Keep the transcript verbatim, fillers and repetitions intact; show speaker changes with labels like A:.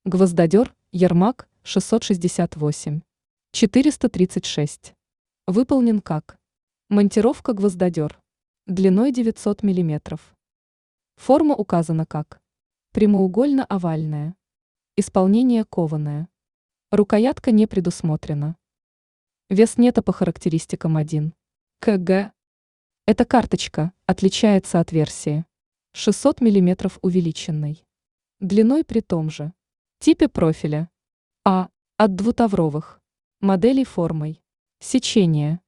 A: Гвоздодер, Ермак, шестьсот шестьдесят восемь, четыреста тридцать шесть. Выполнен как монтировка гвоздодер. Длиной девятьсот миллиметров. Форма указана как прямоугольно-овальная. Исполнение кованое. Рукоятка не предусмотрена. Вес нета по характеристикам один килограмм. Эта карточка отличается от версии шестьсот миллиметров увеличенной. Длиной при том же типе профиля. А. От двутавровых моделей формой. Сечение.